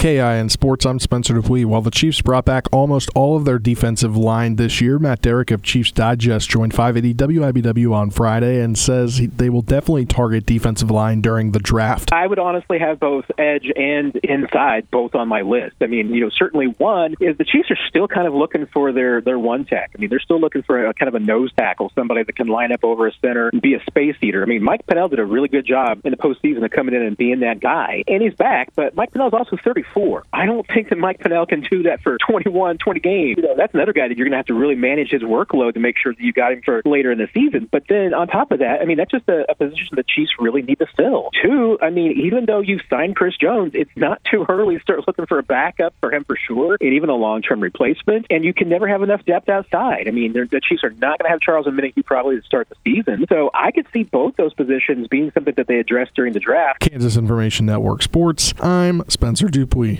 KIN Sports, I'm Spencer Dupuis. While the Chiefs brought back almost all of their defensive line this year, Matt Derrick of Chiefs Digest joined 580 WIBW on Friday and says they will definitely target defensive line during the draft. I would honestly have both edge and inside both on my list. I mean, certainly one is the Chiefs are still kind of looking for their one tack. I mean, they're still looking for a kind of a nose tackle, somebody that can line up over a center and be a space eater. I mean, Mike Pennel did a really good job in the postseason of coming in and being that guy. And he's back, but Mike Pennell's also 34. I don't think that Mike Pennel can do that for 20 games. That's another guy that you're going to have to really manage his workload to make sure that you got him for later in the season. But then on top of that, I mean, that's just a position the Chiefs really need to fill. Two, I mean, even though you've signed Chris Jones, it's not too early to start looking for a backup for him for sure, and even a long-term replacement. And you can never have enough depth outside. I mean, the Chiefs are not going to have Charles Omenihu probably to start the season. So I could see both those positions being something that they address during the draft. Kansas Information Network Sports, I'm Spencer Dupuis.